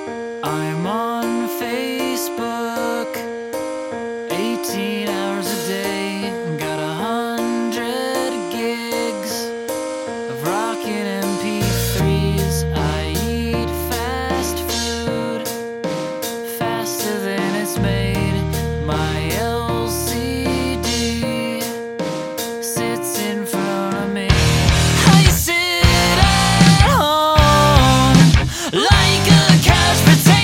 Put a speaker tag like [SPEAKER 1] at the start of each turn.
[SPEAKER 1] I'm on Facebook 18 hours a day. Got 100 gigs of rockin' MP3s. I eat fast food faster than it's made. My LCD sits in front of me. I sit at home like a couch potato.